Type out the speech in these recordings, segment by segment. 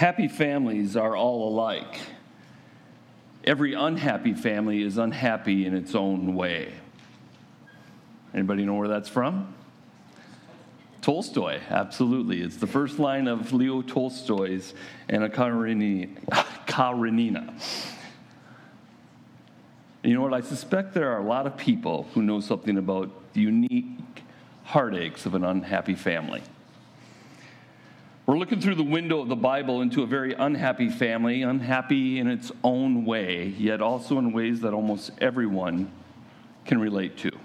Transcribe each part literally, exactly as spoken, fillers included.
Happy families are all alike. Every unhappy family is unhappy in its own way. Anybody know where that's from? Tolstoy, absolutely. It's the first line of Leo Tolstoy's Anna Karenina. You know what? I suspect there are a lot of people who know something about the unique heartaches of an unhappy family. We're looking through the window of the Bible into a very unhappy family, unhappy in its own way, yet also in ways that almost everyone can relate to.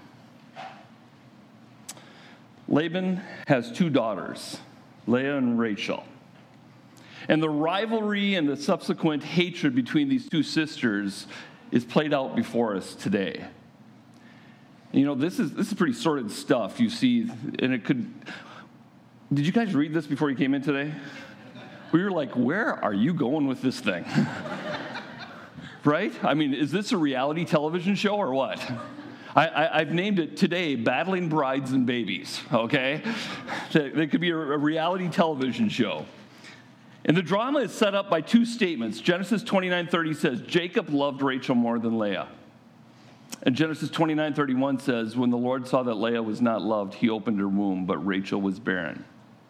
Laban has two daughters, Leah and Rachel. And the rivalry and the subsequent hatred between these two sisters is played out before us today. You know, this is this is pretty sordid stuff, you see, and it could... Did you guys read this before you came in today? We were like, where are you going with this thing? Right? I mean, is this a reality television show or what? I, I, I've named it today, Battling Brides and Babies, okay? It could be a, a reality television show. And the drama is set up by two statements. Genesis twenty-nine thirty says, Jacob loved Rachel more than Leah. And Genesis twenty-nine thirty-one says, when the Lord saw that Leah was not loved, he opened her womb, but Rachel was barren.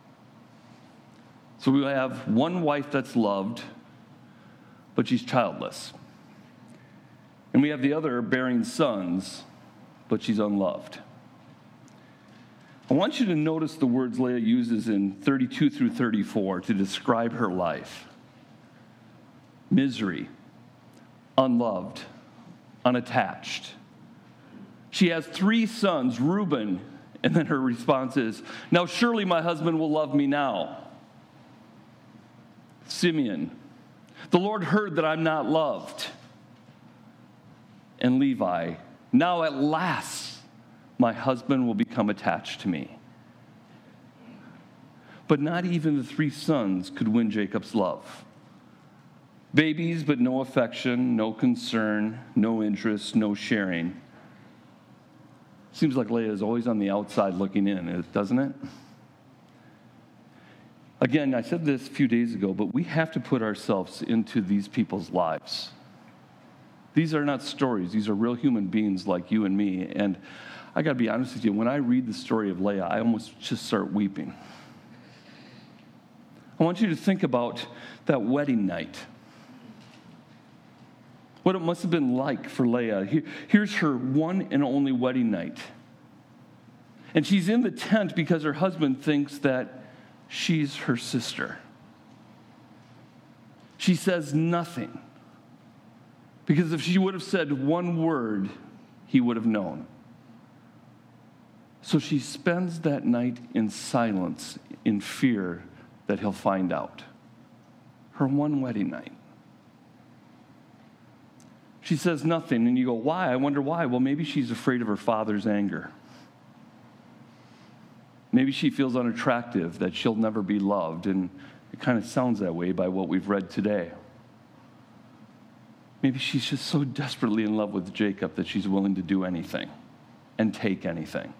So we have one wife that's loved, but she's childless. And we have the other bearing sons, but she's unloved. I want you to notice the words Leah uses in thirty-two through thirty-four to describe her life. Misery, unloved, unattached. She has three sons, Reuben, and then her response is, now surely my husband will love me now. Simeon, the Lord heard that I'm not loved. And Levi, now at last my husband will become attached to me. But not even the three sons could win Jacob's love. Babies, but no affection, no concern, no interest, no sharing. Seems like Leah is always on the outside looking in, doesn't it? Again, I said this a few days ago, but we have to put ourselves into these people's lives. These are not stories. These are real human beings like you and me. And I got to be honest with you, when I read the story of Leah, I almost just start weeping. I want you to think about that wedding night. What it must have been like for Leah. Here, here's her one and only wedding night. And she's in the tent because her husband thinks that she's her sister. She says nothing. Because if she would have said one word, he would have known. So she spends that night in silence, in fear that he'll find out. Her one wedding night. She says nothing, and you go, why? I wonder why. Well, maybe she's afraid of her father's anger. Maybe she feels unattractive, that she'll never be loved, and it kind of sounds that way by what we've read today. Maybe she's just so desperately in love with Jacob that she's willing to do anything and take anything.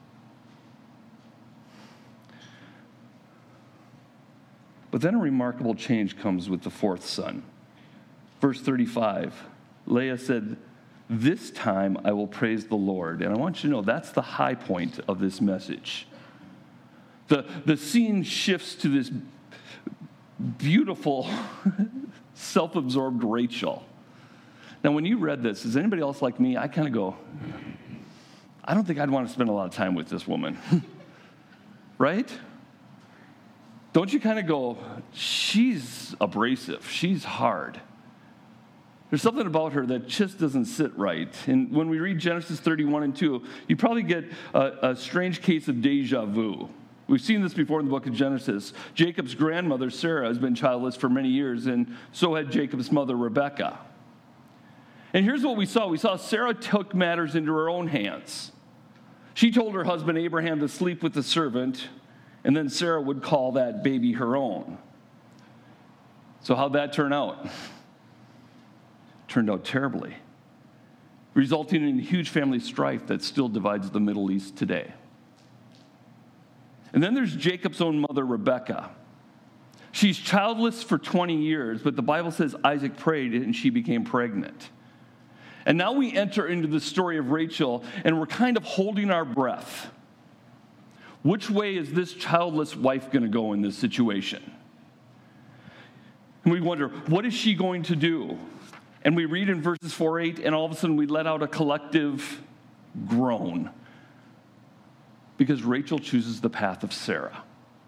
But then a remarkable change comes with the fourth son. Verse thirty-five, Leah said, this time I will praise the Lord. And I want you to know that's the high point of this message. The, the scene shifts to this beautiful, self-absorbed Rachel. Now, when you read this, is anybody else like me? I kind of go, I don't think I'd want to spend a lot of time with this woman. Right? Don't you kind of go, she's abrasive, she's hard. There's something about her that just doesn't sit right. And when we read Genesis thirty-one and two, you probably get a, a strange case of deja vu. We've seen this before in the book of Genesis. Jacob's grandmother, Sarah, has been childless for many years, and so had Jacob's mother, Rebekah. And here's what we saw. We saw Sarah took matters into her own hands. She told her husband, Abraham, to sleep with the servant, and then Sarah would call that baby her own. So how'd that turn out? Turned out terribly, resulting in huge family strife that still divides the Middle East today. And then there's Jacob's own mother, Rebekah. She's childless for twenty years, but the Bible says Isaac prayed and she became pregnant. And now we enter into the story of Rachel, and we're kind of holding our breath. Which way is this childless wife going to go in this situation? And we wonder, what is she going to do? And we read in verses four eight, and all of a sudden we let out a collective groan. Because Rachel chooses the path of Sarah.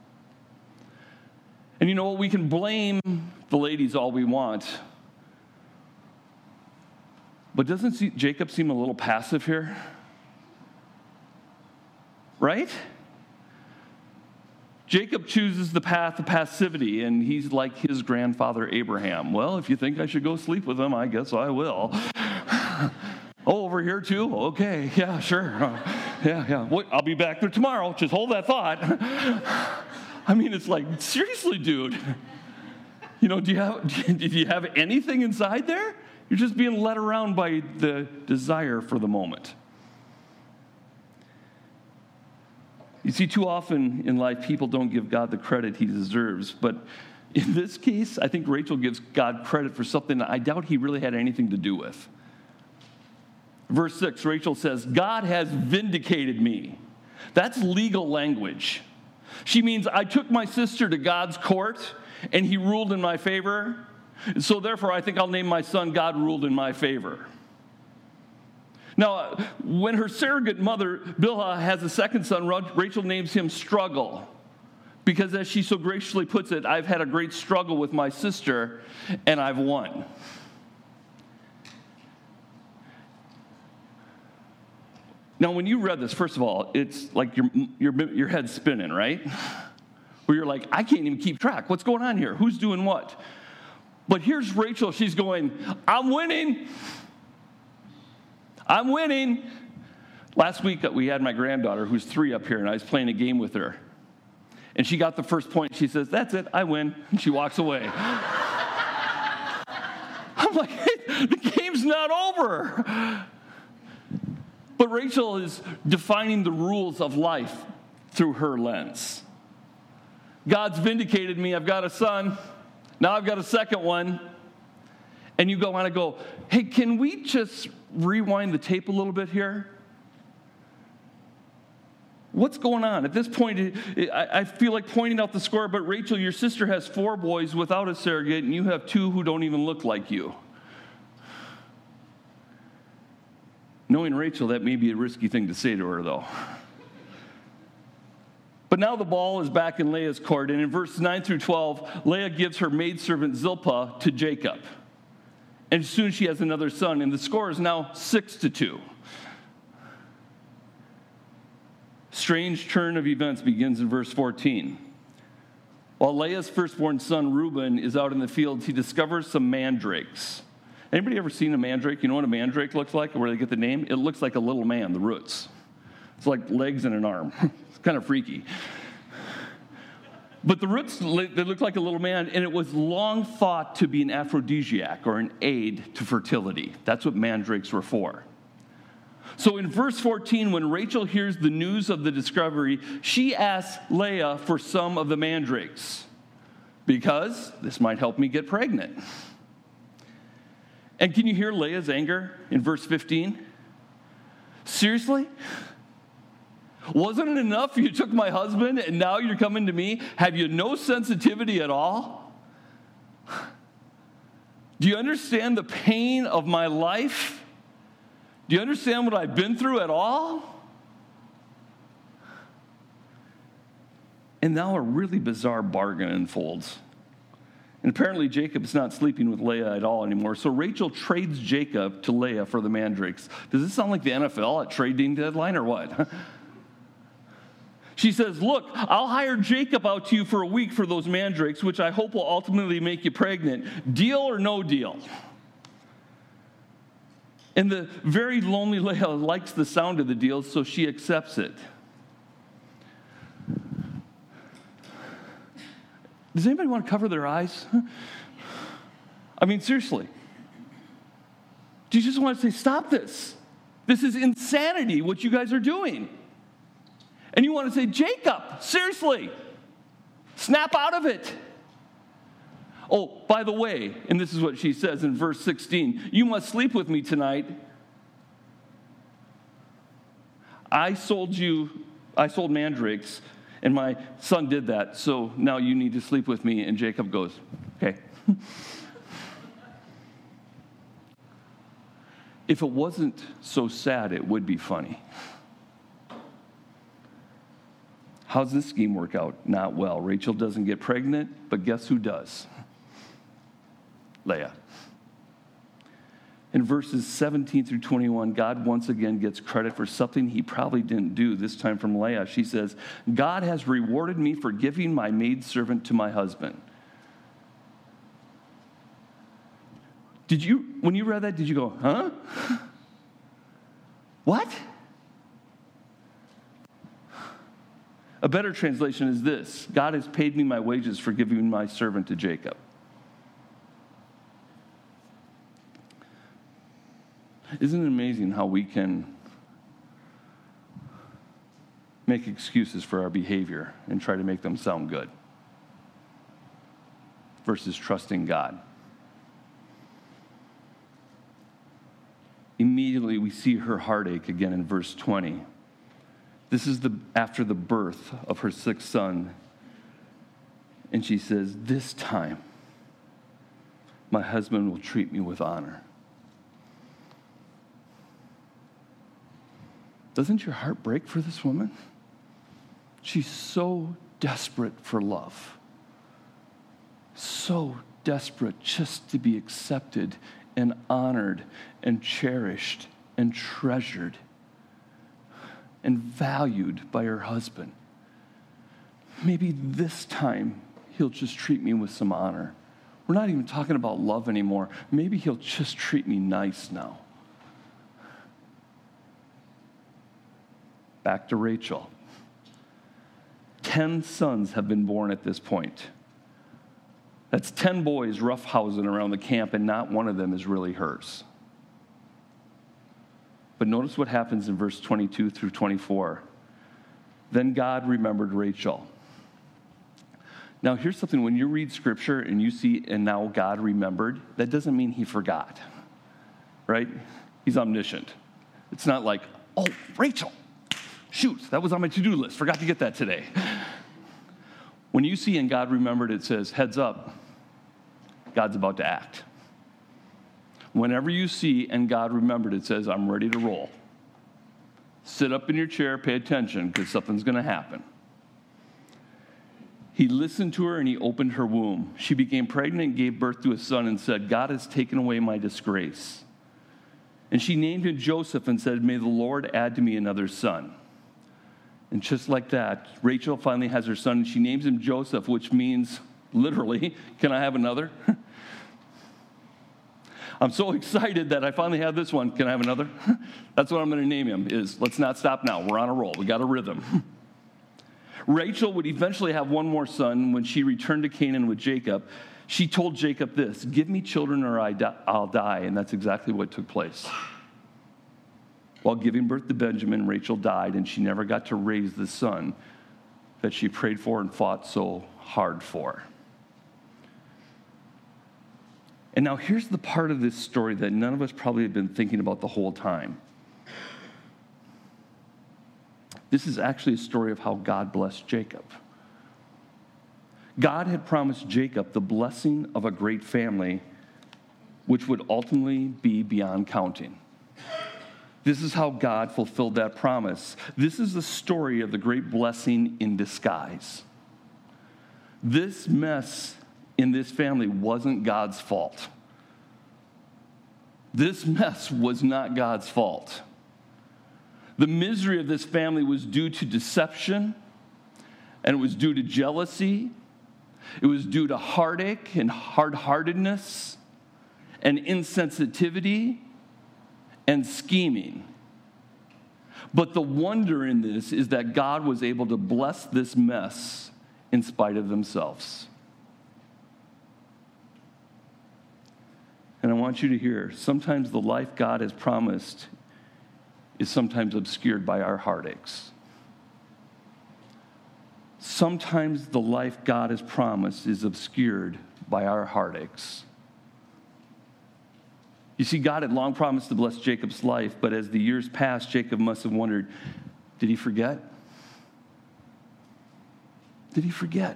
And you know what? We can blame the ladies all we want. But doesn't Jacob seem a little passive here? Right? Jacob chooses the path of passivity, and he's like his grandfather Abraham. Well, if you think I should go sleep with him, I guess I will. Oh, over here too? Okay, yeah, sure. Uh, yeah, yeah. What, I'll be back there tomorrow. Just hold that thought. I mean, it's like, seriously, dude. You know, do you have, do you have anything inside there? You're just being led around by the desire for the moment. You see, too often in life, people don't give God the credit he deserves. But in this case, I think Rachel gives God credit for something that I doubt he really had anything to do with. Verse six, Rachel says, God has vindicated me. That's legal language. She means, I took my sister to God's court, and he ruled in my favor. So therefore, I think I'll name my son, God ruled in my favor. Now, when her surrogate mother, Bilhah, has a second son, Rachel names him Struggle. Because as she so graciously puts it, I've had a great struggle with my sister, and I've won. Now, when you read this, first of all, it's like your, your, your head's spinning, right? Where you're like, I can't even keep track. What's going on here? Who's doing what? But here's Rachel. She's going, I'm winning. I'm winning. Last week, we had my granddaughter, who's three, up here, and I was playing a game with her. And she got the first point. She says, that's it, I win. And she walks away. I'm like, hey, the game's not over. But Rachel is defining the rules of life through her lens. God's vindicated me. I've got a son. Now I've got a second one. And you go on and go, hey, can we just rewind the tape a little bit here? What's going on? At this point, I feel like pointing out the score, but Rachel, your sister has four boys without a surrogate, and you have two who don't even look like you. Knowing Rachel, that may be a risky thing to say to her, though. But now the ball is back in Leah's court, and in verses nine through twelve, Leah gives her maidservant Zilpah to Jacob. And soon she has another son, and the score is now six to two. Strange turn of events begins in verse fourteen. While Leah's firstborn son, Reuben, is out in the fields, he discovers some mandrakes. Anybody ever seen a mandrake? You know what a mandrake looks like, or where they get the name? It looks like a little man, the roots. It's like legs and an arm. It's kind of freaky. But the roots, they look like a little man, and it was long thought to be an aphrodisiac or an aid to fertility. That's what mandrakes were for. So in verse fourteen, when Rachel hears the news of the discovery, she asks Leah for some of the mandrakes because this might help me get pregnant. And can you hear Leah's anger in verse fifteen? Seriously? Wasn't it enough you took my husband and now you're coming to me? Have you no sensitivity at all? Do you understand the pain of my life? Do you understand what I've been through at all? And now a really bizarre bargain unfolds. And apparently Jacob's not sleeping with Leah at all anymore. So Rachel trades Jacob to Leah for the mandrakes. Does this sound like the N F L at trading deadline or what? She says, look, I'll hire Jacob out to you for a week for those mandrakes, which I hope will ultimately make you pregnant. Deal or no deal? And the very lonely Leah likes the sound of the deal, so she accepts it. Does anybody want to cover their eyes? I mean, seriously. Do you just want to say, stop this? This is insanity, what you guys are doing. And you want to say, Jacob, seriously, snap out of it. Oh, by the way, and this is what she says in verse sixteen, you must sleep with me tonight. I sold you, I sold mandrakes, and my son did that, so now you need to sleep with me. And Jacob goes, okay. If it wasn't so sad, it would be funny. How's this scheme work out? Not well. Rachel doesn't get pregnant, but guess who does? Leah. In verses seventeen through twenty-one, God once again gets credit for something he probably didn't do, this time from Leah. She says, God has rewarded me for giving my maidservant to my husband. Did you, when you read that, did you go, huh? What? A better translation is this: God has paid me my wages for giving my servant to Jacob. Isn't it amazing how we can make excuses for our behavior and try to make them sound good versus trusting God? Immediately, we see her heartache again in verse twenty. This is the after the birth of her sixth son. And she says, this time, my husband will treat me with honor. Doesn't your heart break for this woman? She's so desperate for love. So desperate just to be accepted and honored and cherished and treasured and valued by her husband. Maybe this time he'll just treat me with some honor. We're not even talking about love anymore. Maybe he'll just treat me nice now. Back to Rachel. Ten sons have been born at this point. That's ten boys roughhousing around the camp, and not one of them is really hers. But notice what happens in verse twenty-two through twenty-four. Then God remembered Rachel. Now, here's something. When you read Scripture and you see, and now God remembered, that doesn't mean he forgot, right? He's omniscient. It's not like, oh, Rachel, shoot, that was on my to-do list. Forgot to get that today. When you see and God remembered, it says, heads up, God's about to act. Whenever you see and God remembered, it says, I'm ready to roll. Sit up in your chair, pay attention, because something's going to happen. He listened to her and he opened her womb. She became pregnant and gave birth to a son and said, God has taken away my disgrace. And she named him Joseph and said, may the Lord add to me another son. And just like that, Rachel finally has her son, and she names him Joseph, which means, literally, can I have another? I'm so excited that I finally have this one. Can I have another? That's what I'm going to name him, is let's not stop now. We're on a roll. We got a rhythm. Rachel would eventually have one more son. When she returned to Canaan with Jacob, she told Jacob this, give me children or I'll die. And that's exactly what took place. While giving birth to Benjamin, Rachel died, and she never got to raise the son that she prayed for and fought so hard for. And now here's the part of this story that none of us probably have been thinking about the whole time. This is actually a story of how God blessed Jacob. God had promised Jacob the blessing of a great family, which would ultimately be beyond counting. This is how God fulfilled that promise. This is the story of the great blessing in disguise. This mess in this family wasn't God's fault. This mess was not God's fault. The misery of this family was due to deception, and it was due to jealousy. It was due to heartache and hard-heartedness and insensitivity and scheming. But the wonder in this is that God was able to bless this mess in spite of themselves. And I want you to hear, sometimes the life God has promised is sometimes obscured by our heartaches. Sometimes the life God has promised is obscured by our heartaches. You see, God had long promised to bless Jacob's life, but as the years passed, Jacob must have wondered, did he forget? Did he forget?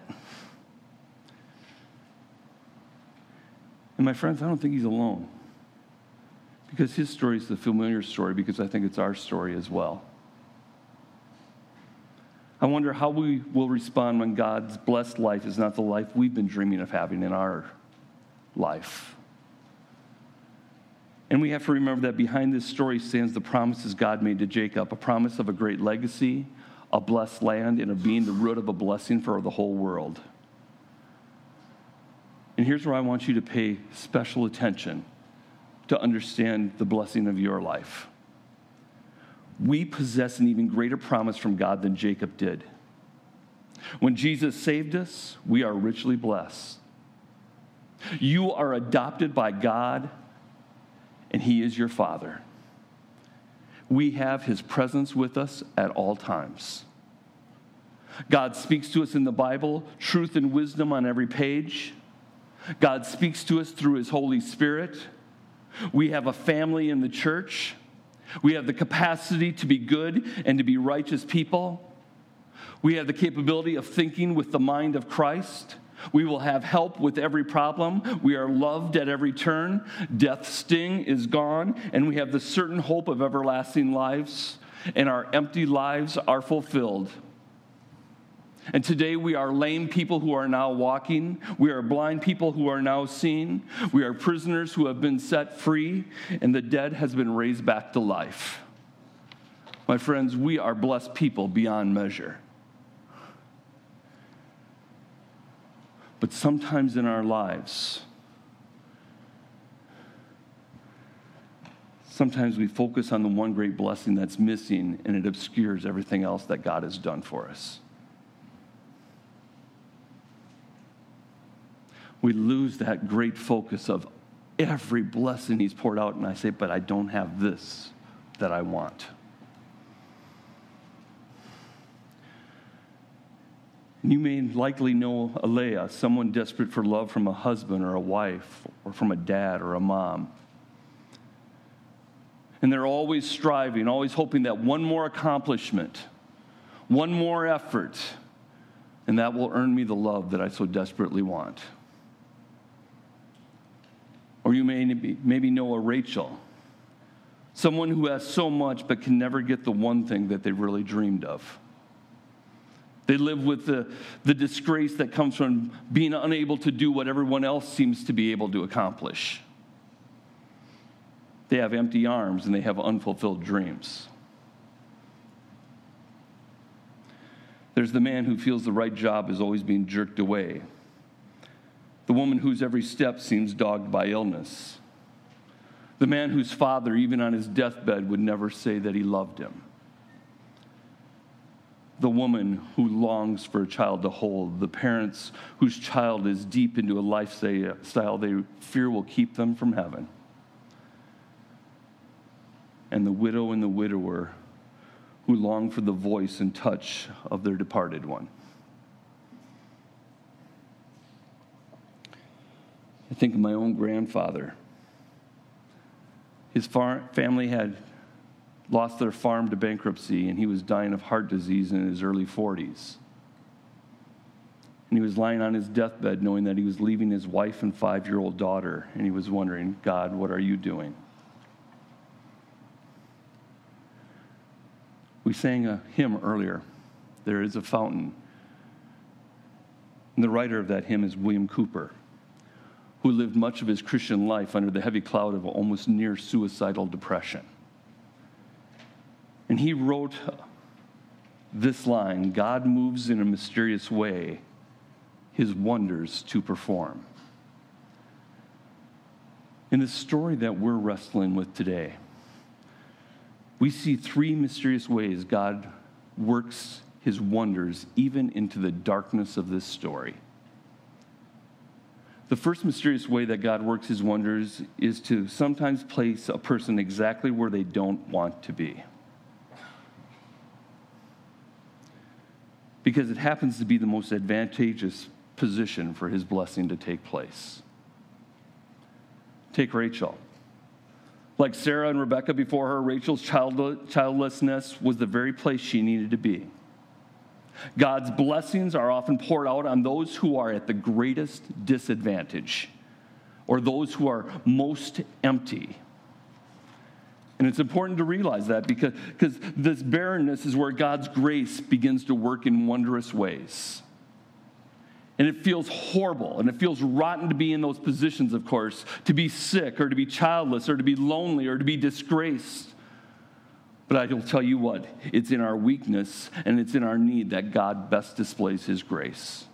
And my friends, I don't think he's alone. Because his story is the familiar story, because I think it's our story as well. I wonder how we will respond when God's blessed life is not the life we've been dreaming of having in our life. And we have to remember that behind this story stands the promises God made to Jacob, a promise of a great legacy, a blessed land, and of being the root of a blessing for the whole world. And here's where I want you to pay special attention to understand the blessing of your life. We possess an even greater promise from God than Jacob did. When Jesus saved us, we are richly blessed. You are adopted by God, and He is your Father. We have His presence with us at all times. God speaks to us in the Bible, truth and wisdom on every page. God speaks to us through His Holy Spirit. We have a family in the church. We have the capacity to be good and to be righteous people. We have the capability of thinking with the mind of Christ. We will have help with every problem. We are loved at every turn. Death's sting is gone, and we have the certain hope of everlasting lives, and our empty lives are fulfilled. And today we are lame people who are now walking. We are blind people who are now seeing. We are prisoners who have been set free, and the dead has been raised back to life. My friends, we are blessed people beyond measure. But sometimes in our lives, sometimes we focus on the one great blessing that's missing, and it obscures everything else that God has done for us. We lose that great focus of every blessing He's poured out, and I say, but I don't have this that I want. You may likely know Alea, someone desperate for love from a husband or a wife or from a dad or a mom. And they're always striving, always hoping that one more accomplishment, one more effort, and that will earn me the love that I so desperately want. Or you may maybe know a Rachel, someone who has so much but can never get the one thing that they really dreamed of. They live with the, the disgrace that comes from being unable to do what everyone else seems to be able to accomplish. They have empty arms and they have unfulfilled dreams. There's the man who feels the right job is always being jerked away. The woman whose every step seems dogged by illness. The man whose father, even on his deathbed, would never say that he loved him. The woman who longs for a child to hold. The parents whose child is deep into a lifestyle they fear will keep them from heaven. And the widow and the widower who long for the voice and touch of their departed one. I think of my own grandfather. His far- family had lost their farm to bankruptcy, and he was dying of heart disease in his early forties. And he was lying on his deathbed knowing that he was leaving his wife and five-year-old daughter, and he was wondering, God, what are you doing? We sang a hymn earlier, There is a Fountain. And the writer of that hymn is William Cooper, who lived much of his Christian life under the heavy cloud of almost near suicidal depression. And he wrote this line, God moves in a mysterious way, His wonders to perform. In the story that we're wrestling with today, we see three mysterious ways God works His wonders even into the darkness of this story. The first mysterious way that God works His wonders is to sometimes place a person exactly where they don't want to be. Because it happens to be the most advantageous position for his blessing to take place. Take Rachel. Like Sarah and Rebekah before her, Rachel's child- childlessness was the very place she needed to be. God's blessings are often poured out on those who are at the greatest disadvantage, or those who are most empty. And it's important to realize that because, because this barrenness is where God's grace begins to work in wondrous ways. And it feels horrible, and it feels rotten to be in those positions, of course, to be sick or to be childless or to be lonely or to be disgraced. But I will tell you what, it's in our weakness and it's in our need that God best displays his grace.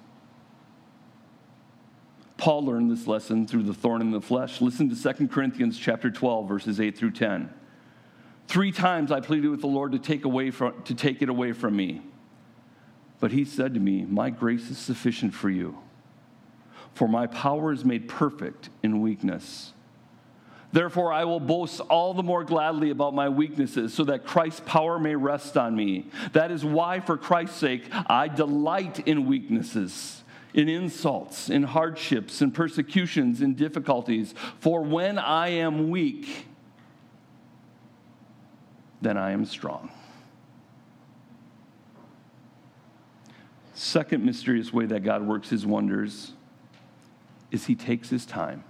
Paul learned this lesson through the thorn in the flesh. Listen to Second Corinthians chapter twelve, verses eight through ten. Three times I pleaded with the Lord to take away from, to take it away from me. But he said to me, my grace is sufficient for you, for my power is made perfect in weakness. Therefore, I will boast all the more gladly about my weaknesses, so that Christ's power may rest on me. That is why, for Christ's sake, I delight in weaknesses, in insults, in hardships, in persecutions, in difficulties. For when I am weak, then I am strong. Second mysterious way that God works his wonders is he takes his time.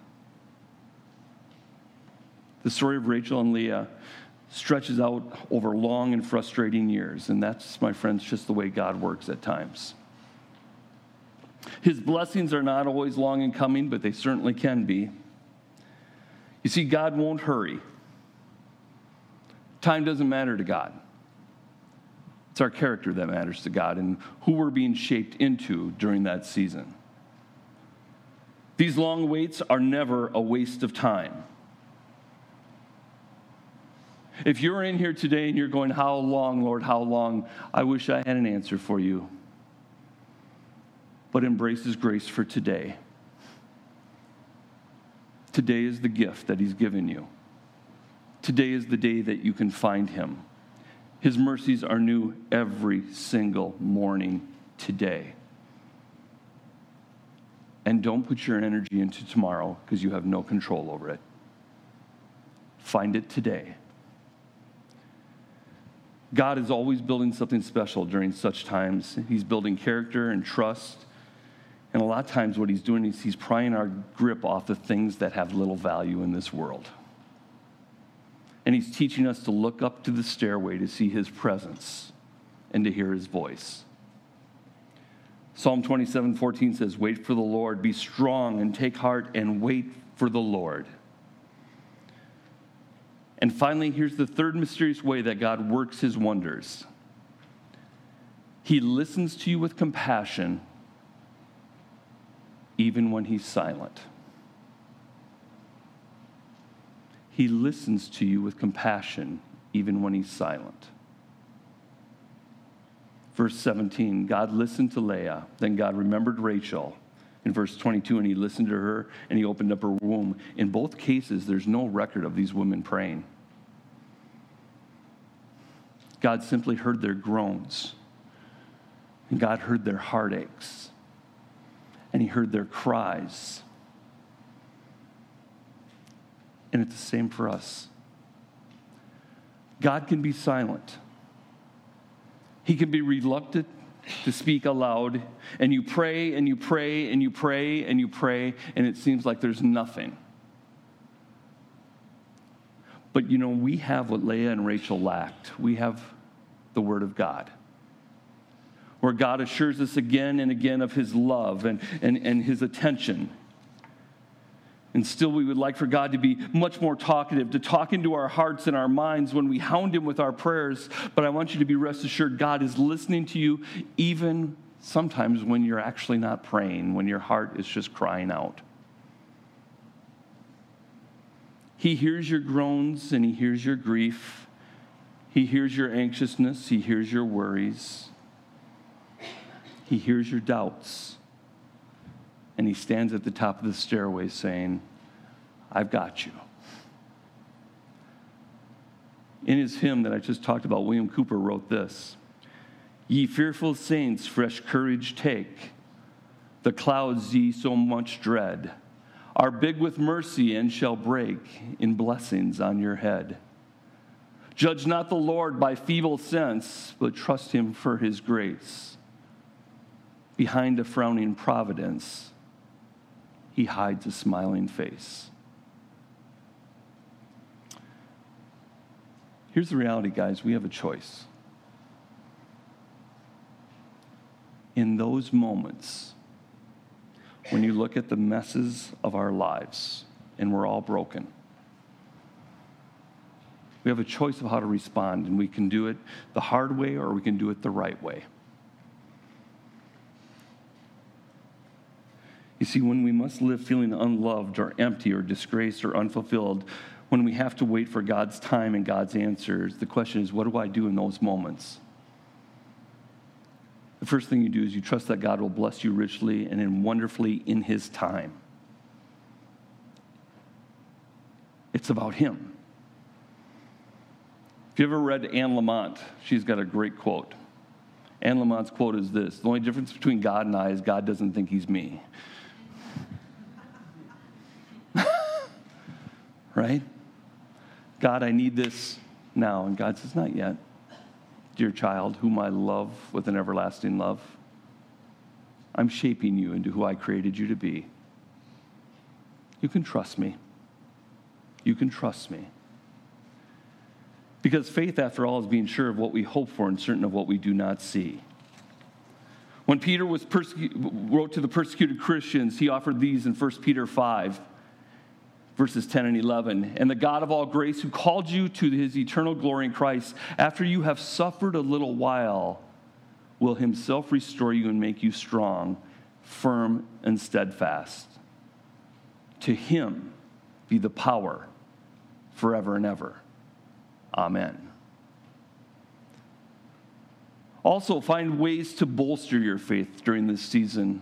The story of Rachel and Leah stretches out over long and frustrating years, and that's, my friends, just the way God works at times. His blessings are not always long in coming, but they certainly can be. You see, God won't hurry. Time doesn't matter to God. It's our character that matters to God and who we're being shaped into during that season. These long waits are never a waste of time. If you're in here today and you're going, how long, Lord, how long? I wish I had an answer for you. But embrace his grace for today. Today is the gift that he's given you. Today is the day that you can find him. His mercies are new every single morning today. And don't put your energy into tomorrow because you have no control over it. Find it today. God is always building something special during such times. He's building character and trust. And a lot of times what he's doing is he's prying our grip off the things that have little value in this world. And he's teaching us to look up to the stairway to see his presence and to hear his voice. Psalm twenty-seven fourteen says, wait for the Lord, be strong and take heart and wait for the Lord. And finally, here's the third mysterious way that God works his wonders. He listens to you with compassion even when he's silent. He listens to you with compassion even when he's silent. Verse seventeen, God listened to Leah, then God remembered Rachel. In verse twenty-two, and he listened to her, and he opened up her womb. In both cases, there's no record of these women praying. God simply heard their groans, and God heard their heartaches, and he heard their cries. And it's the same for us. God can be silent. He can be reluctant to speak aloud, and you pray and you pray and you pray and you pray, and it seems like there's nothing. But you know, we have what Leah and Rachel lacked. We have the Word of God, where God assures us again and again of his love and, and, and his attention. And still we would like for God to be much more talkative, to talk into our hearts and our minds when we hound him with our prayers. But I want you to be rest assured, God is listening to you even sometimes when you're actually not praying, when your heart is just crying out. He hears your groans and he hears your grief. He hears your anxiousness. He hears your worries. He hears your doubts. And he stands at the top of the stairway saying, I've got you. In his hymn that I just talked about, William Cooper wrote this: Ye fearful saints, fresh courage take. the clouds ye so much dread are big with mercy and shall break in blessings on your head. Judge not the Lord by feeble sense, but trust him for his grace. Behind a frowning providence, he hides a smiling face. Here's the reality, guys. We have a choice. In those moments, when you look at the messes of our lives, and we're all broken, we have a choice of how to respond, and we can do it the hard way or we can do it the right way. You see, when we must live feeling unloved or empty or disgraced or unfulfilled, when we have to wait for God's time and God's answers, the question is, what do I do in those moments? The first thing you do is you trust that God will bless you richly and in wonderfully in his time. It's about him. If you ever read Anne Lamott, she's got a great quote. Anne Lamott's quote is this: the only difference between God and I is God doesn't think he's me. Right? God, I need this now. And God says, not yet. Dear child, whom I love with an everlasting love, I'm shaping you into who I created you to be. You can trust me. You can trust me. Because faith, after all, is being sure of what we hope for and certain of what we do not see. When Peter was perse- wrote to the persecuted Christians, he offered these in First Peter five, verses ten and eleven. And the God of all grace, who called you to his eternal glory in Christ, after you have suffered a little while, will himself restore you and make you strong, firm, and steadfast. To him be the power forever and ever. Amen. Also, find ways to bolster your faith during this season.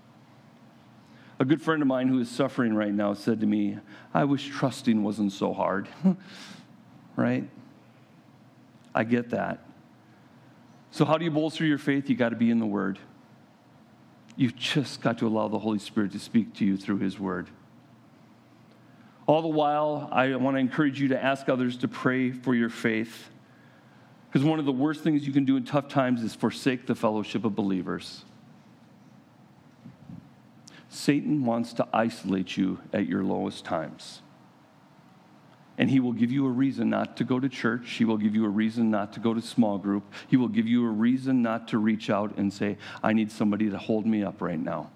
A good friend of mine who is suffering right now said to me, I wish trusting wasn't so hard. Right? I get that. So how do you bolster your faith? You got to be in the Word. You've just got to allow the Holy Spirit to speak to you through his Word. All the while, I want to encourage you to ask others to pray for your faith. Because one of the worst things you can do in tough times is forsake the fellowship of believers. Satan wants to isolate you at your lowest times. And he will give you a reason not to go to church. He will give you a reason not to go to small group. He will give you a reason not to reach out and say, I need somebody to hold me up right now.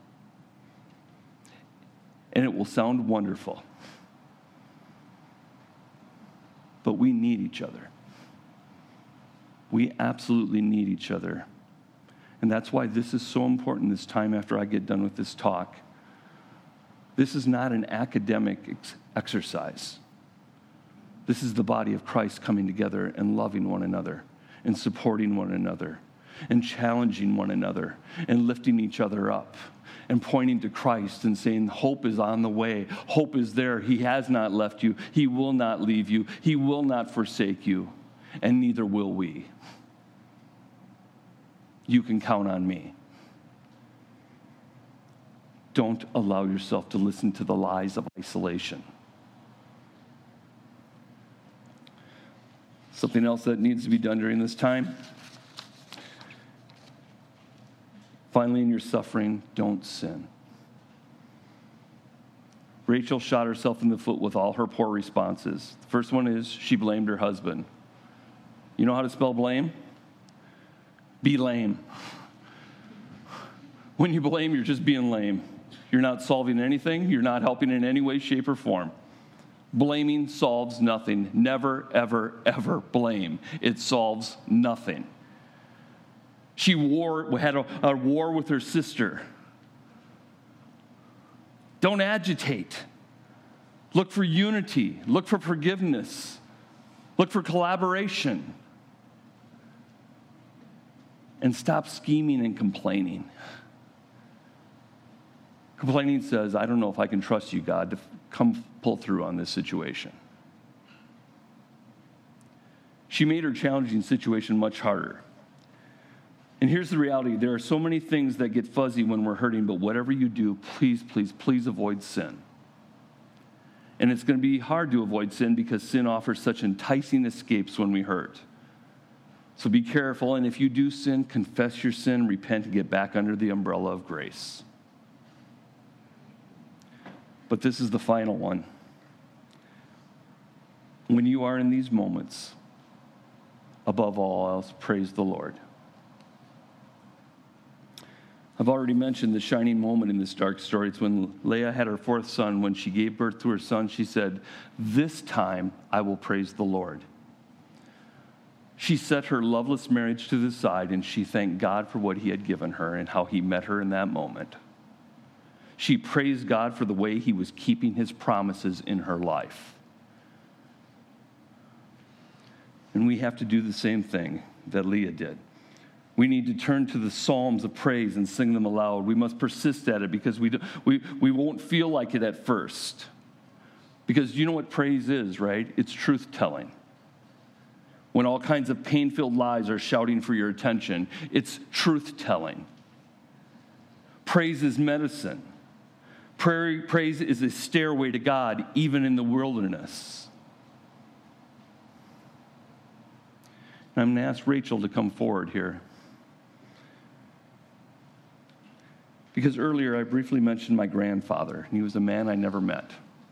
And it will sound wonderful. But we need each other. We absolutely need each other. And that's why this is so important this time after I get done with this talk. This is not an academic ex- exercise. This is the body of Christ coming together and loving one another and supporting one another and challenging one another and lifting each other up and pointing to Christ and saying, hope is on the way. Hope is there. He has not left you. He will not leave you. He will not forsake you. And neither will we. You can count on me. Don't allow yourself to listen to the lies of isolation. Something else that needs to be done during this time. Finally, in your suffering, don't sin. Rachel shot herself in the foot with all her poor responses. The first one is she blamed her husband. You know how to spell blame? Be lame. When you blame, you're just being lame. You're not solving anything. You're not helping in any way, shape, or form. Blaming solves nothing. Never, ever, ever blame. It solves nothing. She war, had a, a war with her sister. Don't agitate. Look for unity. Look for forgiveness. Look for collaboration. And stop scheming and complaining. Complaining says, I don't know if I can trust you, God, to come pull through on this situation. She made her challenging situation much harder. And here's the reality. There are so many things that get fuzzy when we're hurting, but whatever you do, please, please, please avoid sin. And it's going to be hard to avoid sin because sin offers such enticing escapes when we hurt. So be careful, and if you do sin, confess your sin, repent, and get back under the umbrella of grace. But this is the final one. When you are in these moments, above all else, praise the Lord. I've already mentioned the shining moment in this dark story. It's when Leah had her fourth son. When she gave birth to her son, she said, "This time I will praise the Lord." She set her loveless marriage to the side, and she thanked God for what he had given her and how he met her in that moment. She praised God for the way he was keeping his promises in her life. And we have to do the same thing that Leah did. We need to turn to the Psalms of praise and sing them aloud. We must persist at it because we, do, we, we won't feel like it at first. Because you know what praise is, right? It's truth-telling. When all kinds of pain-filled lies are shouting for your attention, it's truth-telling. Praise is medicine. Prayer, praise is a stairway to God, even in the wilderness. And I'm going to ask Rachel to come forward here. Because earlier I briefly mentioned my grandfather, and he was a man I never met.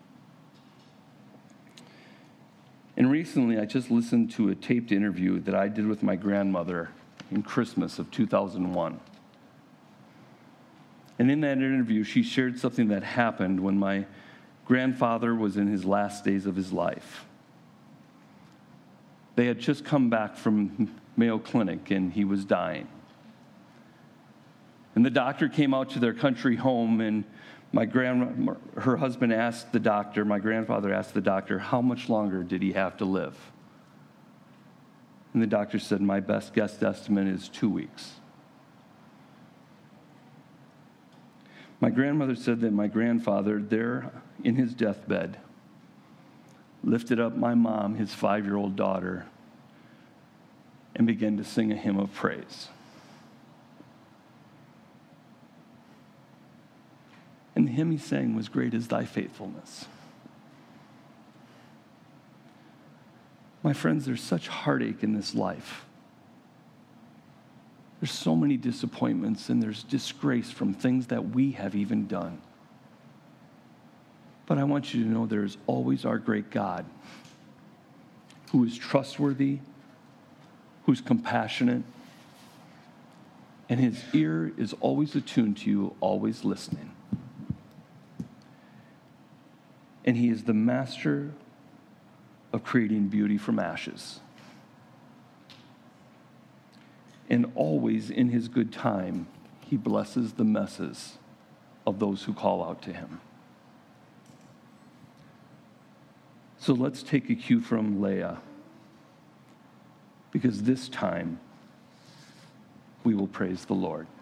And recently I just listened to a taped interview that I did with my grandmother in Christmas of two thousand one. And in that interview, she shared something that happened when my grandfather was in his last days of his life. They had just come back from Mayo Clinic, and he was dying. And the doctor came out to their country home, and my grandma, her husband asked the doctor, my grandfather asked the doctor, how much longer did he have to live? And the doctor said, my best guess estimate is two weeks. My grandmother said that my grandfather, there in his deathbed, lifted up my mom, his five-year-old daughter, and began to sing a hymn of praise. And the hymn he sang was, "Great is thy faithfulness." My friends, there's such heartache in this life. There's so many disappointments, and there's disgrace from things that we have even done. But I want you to know there is always our great God, who is trustworthy, who's compassionate, and his ear is always attuned to you, always listening. And he is the master of creating beauty from ashes. And always in his good time, he blesses the messes of those who call out to him. So let's take a cue from Leah, because this time we will praise the Lord.